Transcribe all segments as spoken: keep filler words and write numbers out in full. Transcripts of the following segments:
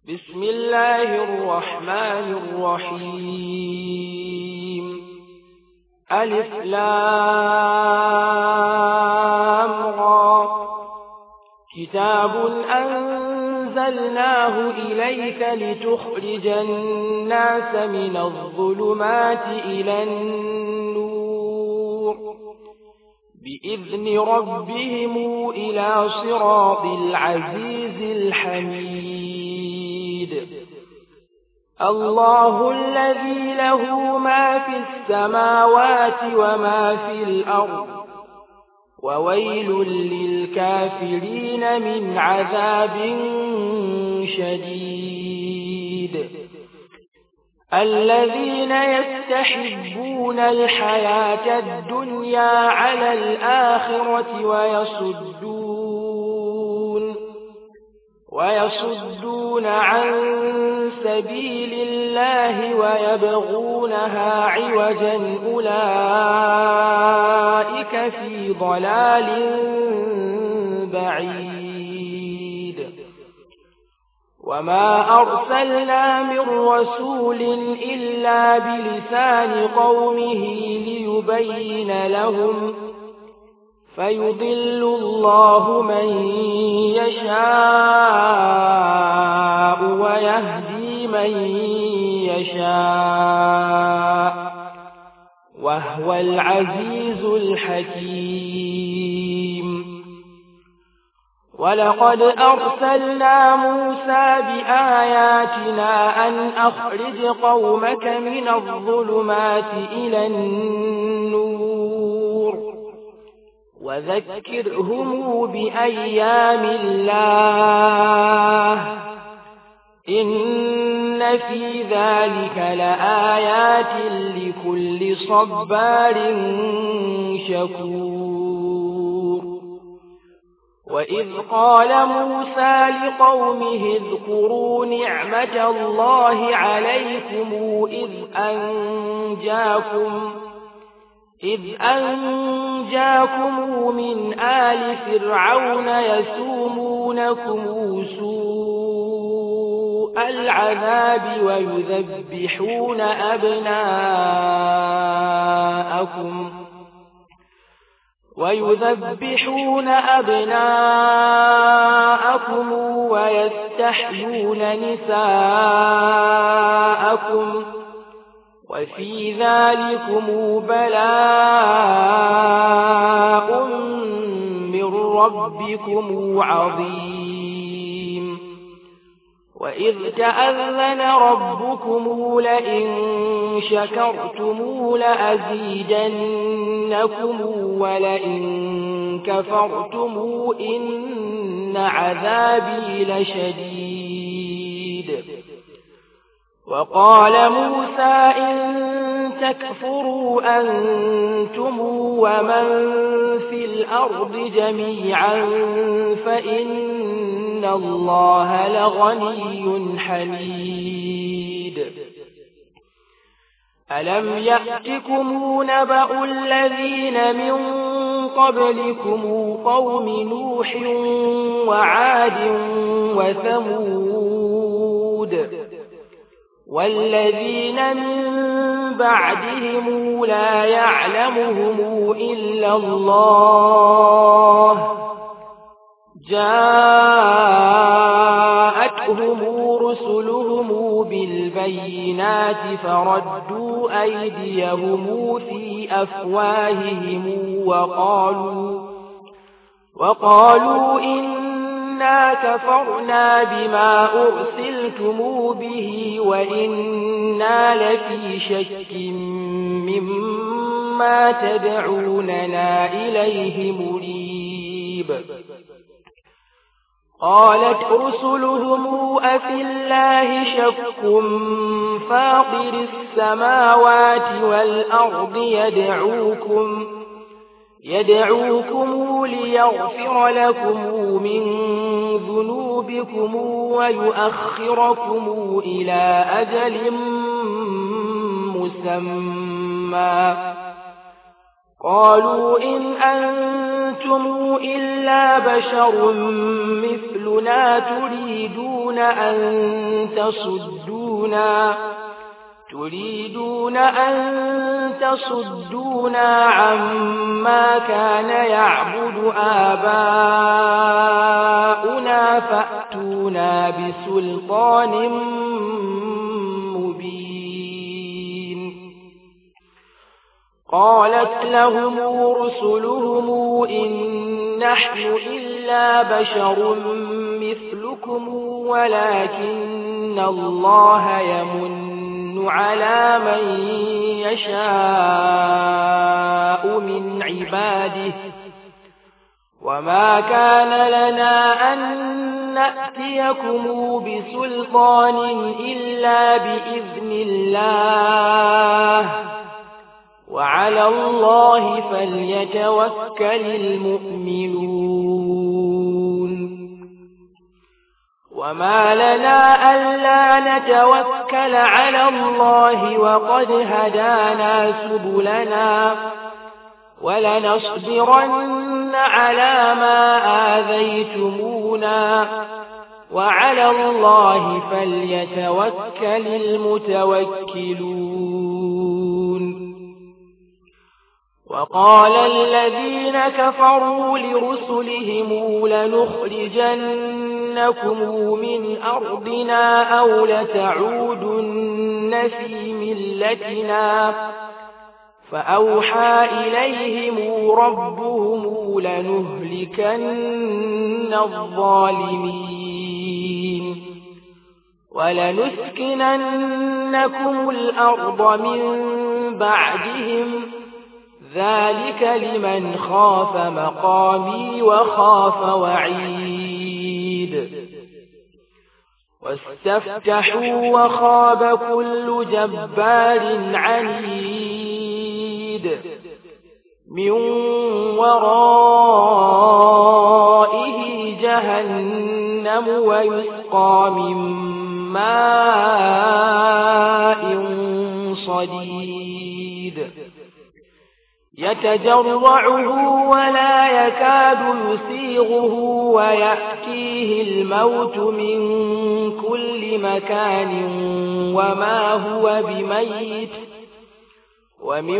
بسم الله الرحمن الرحيم ألف لام را كتاب أنزلناه إليك لتخرج الناس من الظلمات إلى النور بإذن ربهم إلى صراط العزيز الحميد الله الذي له ما في السماوات وما في الأرض وويل للكافرين من عذاب شديد الذين يستحبون الحياة الدنيا على الآخرة ويصدون ويصدون عن سبيل الله ويبغونها عوجا أولئك في ضلال بعيد وما أرسلنا من رسول إلا بلسان قومه ليبين لهم فيضل الله من يشاء ويهدي من يشاء وهو العزيز الحكيم ولقد أرسلنا موسى بآياتنا أن أخرج قومك من الظلمات إلى النور وذكرهم بأيام الله إن في ذلك لآيات لكل صبار شكور وإذ قال موسى لقومه اذكروا نعمة الله عليكم إذ أنجاكم إذ أنجاكم من آل فرعون يسومونكم سوء العذاب ويذبحون أبناءكم ويذبحون أبناءكم ويستحيون نساءكم وفي ذلكم بلاء من ربكم عظيم وإذ تأذن ربكم لئن شكرتم لأزيدنكم ولئن كفرتم إن عذابي لشديد وقال موسى إن تكفروا أنتم ومن في الأرض جميعا فإن الله لغني حميد ألم يأتكم نبأ الذين من قبلكم قوم نوح وعاد وثمود والذين من بعدهم لا يعلمهم إلا الله جاءتهم رسلهم بالبينات فردوا أيديهم في أفواههم وقالوا وقالوا إنا كفرنا بما أرسلتم به وإنا لفي شك مما تدعوننا إليه مريب قالت رسلهم أفي الله شك فاطر السماوات والأرض يدعوكم يدعوكم ليغفر لكم من ذنوبكم ويؤخركم إلى أجل مسمى قالوا إن أنتم أنتم إلا بشر مثلنا تريدون أن تصدونا تريدون أن تصدونا عما كان يعبد آباؤنا فأتونا بسلطان مبين. قالت لهم رسلهم إن نحن إلا بشر مثلكم ولكن الله يمن على من يشاء من عباده وما كان لنا أن نأتيكم بسلطان إلا بإذن الله وعلى الله فليتوكل المؤمنون. وما لنا ألا نتوكل على الله وقد هدانا سبلنا ولنصبرن على ما آذيتمونا وعلى الله فليتوكل المتوكلون. وقال الذين كفروا لرسلهم لنخرجنكم من أرضنا أو لتعودن في ملتنا فأوحى إليهم ربهم لنهلكن الظالمين ولنسكننكم الأرض من بعدهم ذلك لمن خاف مقامي وخاف وعيد. واستفتحوا وخاب كل جبار عنيد من ورائه جهنم ويسقى من ماء صديد يتجرعه ولا يكاد يسيغه ويأتيه الموت من كل مكان وما هو بميت ومن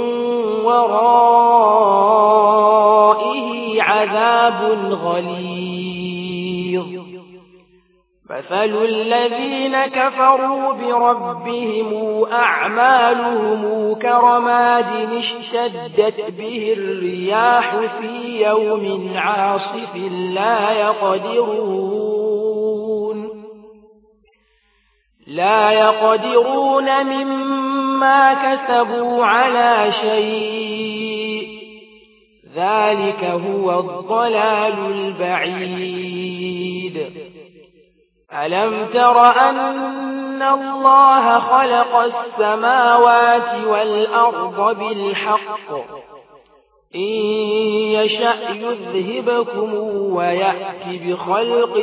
ورائه عذاب غليظ. مثل الذين كفروا بربهم أعمالهم كرماد اشتدت به الرياح في يوم عاصف لا يقدرون لا يقدرون مما كسبوا على شيء ذلك هو الضلال البعيد. ألم تر أن الله خلق السماوات والأرض بالحق إن يشأ يذهبكم ويأتي بخلق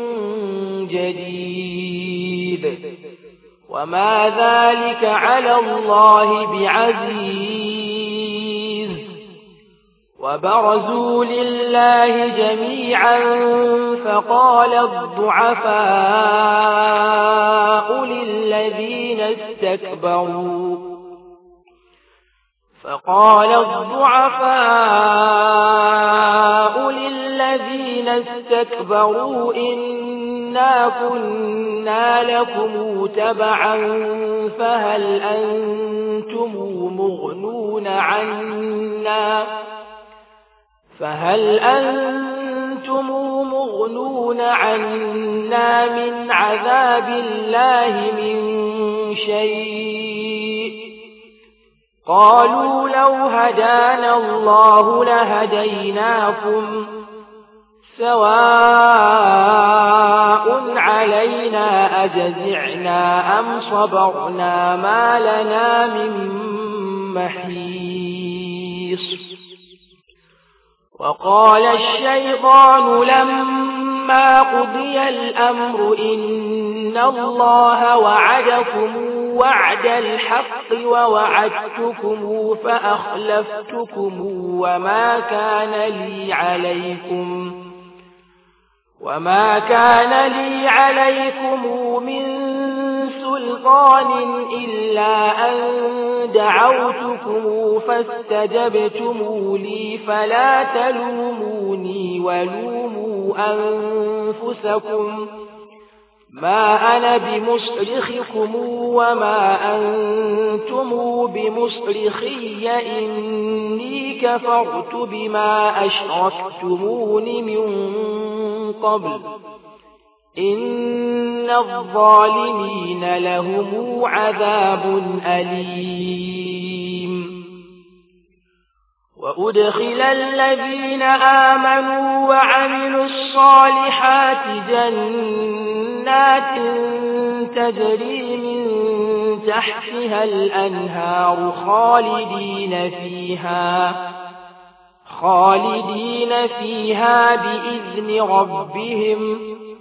جديد وما ذلك على الله بعزيز. وبرزوا لله جميعا فقال الضعفاء للذين استكبروا فقال الضعفاء للذين استكبروا إنا كنا لكم تبعا فهل أنتم مغنون عنا فهل أنتم مغنون عنا من عذاب الله من شيء قالوا لو هدانا الله لهديناكم سواء علينا أجزعنا أم صبرنا ما لنا من محيص. وقال الشيطان لما قضي الأمر إن الله وعدكم وعد الحق ووعدتكم فأخلفتكم وما كان لي عليكم وما كان لي عليكم من سلطان إلا أن دعوتكم فاستجبتم لي فلا تلوموني ولوموا أنفسكم ما أنا بمصرخكم وما أنتم بمصرخي إني كفرت بما أشركتمون من قبل إن الظالمين لهم عذاب أليم وأدخل الذين آمنوا وعملوا الصالحات جنات تجري من تحتها الأنهار خالدين فيها خالدين فيها بإذن ربهم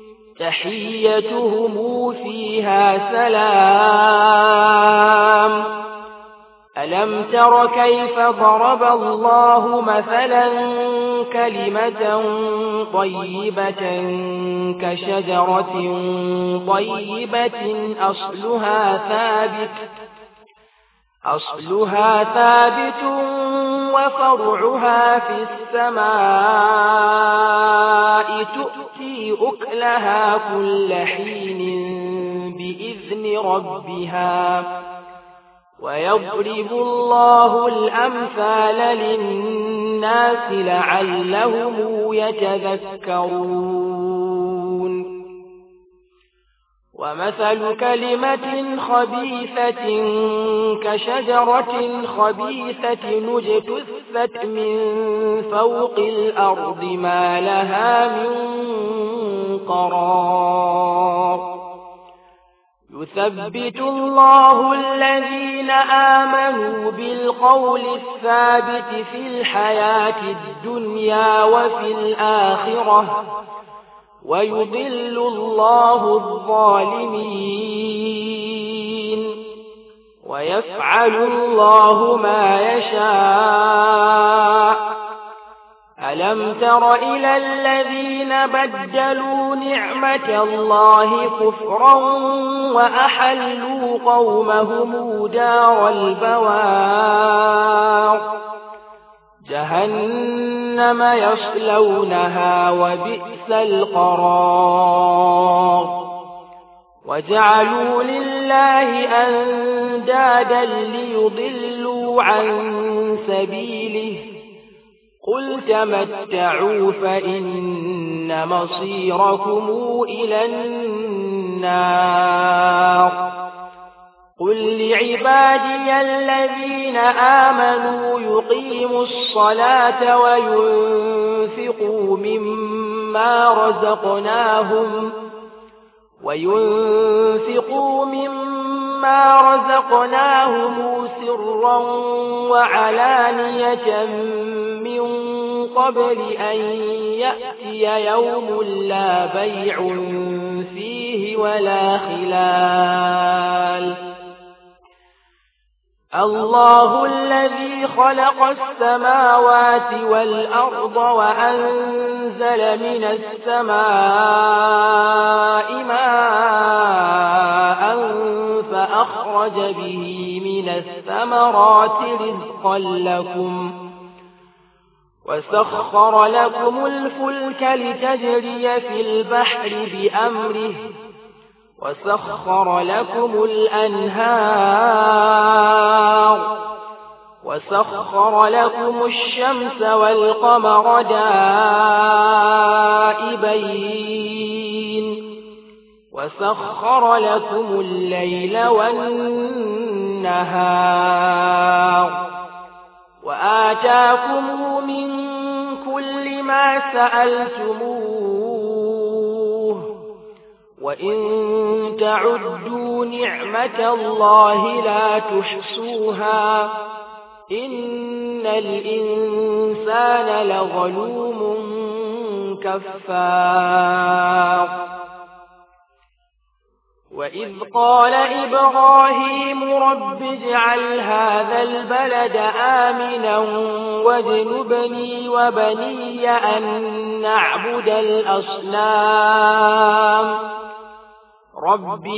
تحيتهم فيها سلام ألم تر كيف ضرب الله مثلا كلمة طيبة كشجرة طيبة أصلها ثابت أصلها ثابت وفرعها في السماء تؤتي أكلها كل حين بإذن ربها ويضرب الله الأمثال للناس لعلهم يتذكرون ومثل كلمة خبيثة كشجرة خبيثة اجتثت من فوق الأرض ما لها من قرار يثبت الله الذين آمنوا بالقول الثابت في الحياة الدنيا وفي الآخرة ويضل الله الظالمين ويفعل الله ما يشاء ألم تر إلى الذين بدلوا نعمة الله كفرا وأحلوا قومهم دار البوار جهنم يصلونها وبئس القرار وجعلوا لله أندادا ليضلوا عن سبيله قل تمتعوا فإن مصيركم إلى النار قل لعبادي الذين آمنوا يقيموا الصلاة وينفقوا مما رزقناهم وينفقوا مما رزقناهم سرا وعلانية من قبل أن يأتي يوم لا بيع فيه ولا خلال الله الذي خلق السماوات والأرض وأنزل من السماء ماء فأخرج به من الثمرات رزقا لكم وسخر لكم الفلك لتجري في البحر بأمره وسخر لكم الأنهار وسخر لكم الشمس والقمر دائبين وسخر لكم الليل والنهار وآتاكم من كل ما سألتموه وإن تعدوا نعمة الله لا تحصوها إن الإنسان لظلوم كفار وإذ قال إبراهيم رب اجعل هذا البلد آمنا واجنبني وبني أن نعبد الأصنام رب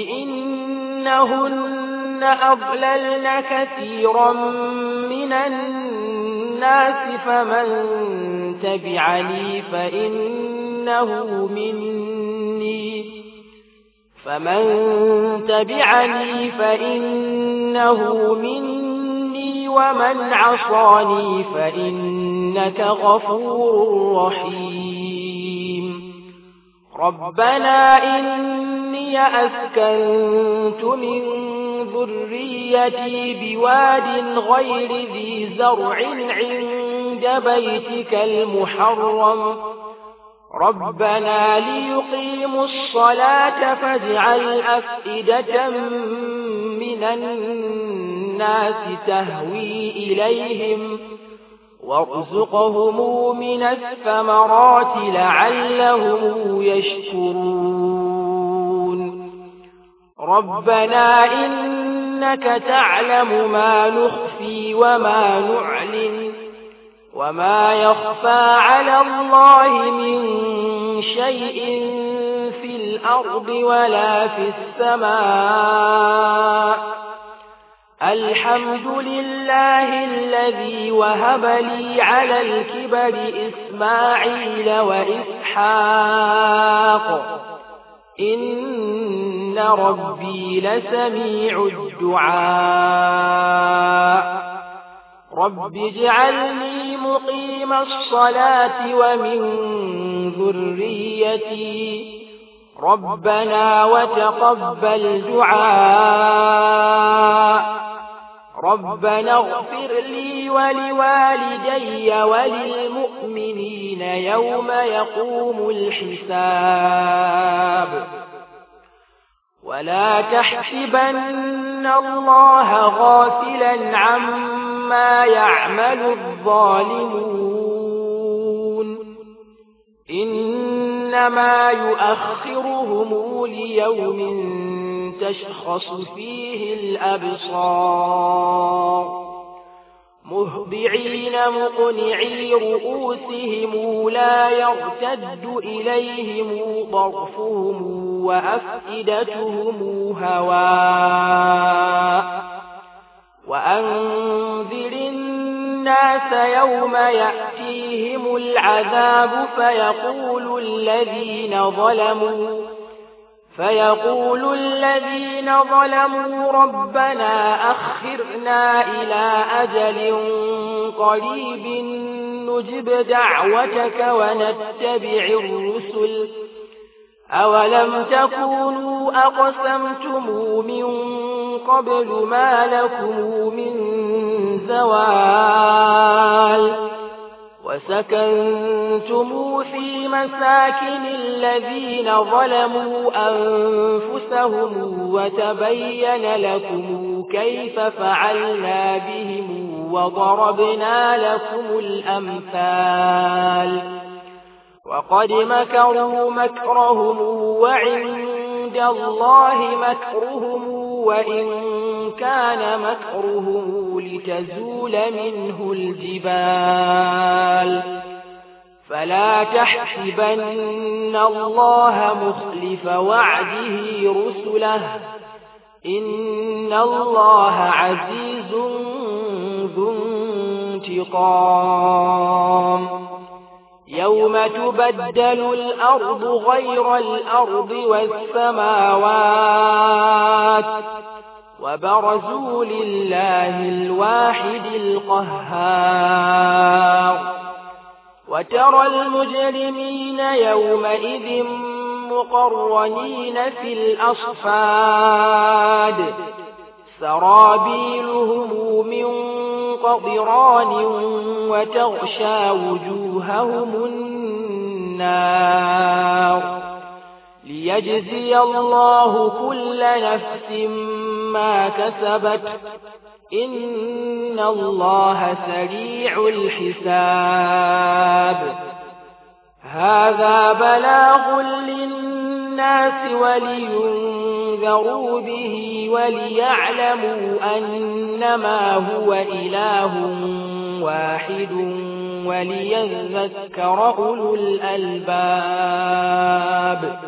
إنهن أضللن كثيرا من الناس فمن تبعني فإنه مني فمن تبعني فإنه مني ومن عصاني فإنك غفور رحيم ربنا إني أسكنت من ذريتي بواد غير ذي زرع عند بيتك المحرم ربنا ليقيموا الصلاة فاجعل أفئدة من الناس تهوي إليهم وارزقهم من الثمرات لعلهم يشكرون ربنا إنك تعلم ما نخفي وما نعلن وما يخفى على الله من شيء في الأرض ولا في السماء الحمد لله الذي وهب لي على الكبر إسماعيل وإسحاق إن ربي لسميع الدعاء رب اجعلني مقيم الصلاة ومن ذريتي ربنا وتقبل دعاء ربنا اغفر لي ولوالدي وللمؤمنين يوم يقوم الحساب ولا تحسبن الله غافلا عما يعمل الظالمون إنما يؤخرهم ليوم تشخص فيه الأبصار مهطعين مقنعي رؤوسهم لا يرتد إليهم طرفهم وأفئدتهم هواء وأنذر الناس يوم يأتيهم العذاب فيقول الذين ظلموا فيقول الذين ظلموا ربنا أخرنا إلى أجل قريب نجب دعوتك ونتبع الرسل أولم تكونوا أقسمتم من قبل ما لكم من زوال وسكنتم في مساكن الذين ظلموا أنفسهم وتبين لكم كيف فعلنا بهم وضربنا لكم الأمثال وقد مكروا مكرهم وعند الله مكرهم وإن كان مكرهم لتزول منه الجبال فلا تحسبن الله مخلف وعده رسله إن الله عزيز ذو انتقام يوم تبدل الأرض غير الأرض والسماوات وبرزوا لله الواحد القهار وترى المجرمين يومئذ مقرنين في الأصفاد سرابيلهم من قطران وتغشى وجوههم النار ليجزي الله كل نفس ما كسبت إن الله سريع الحساب هذا بلاغ للناس للناس ولينذروا به وليعلموا أنما هو إله واحد وليذكر أولو الألباب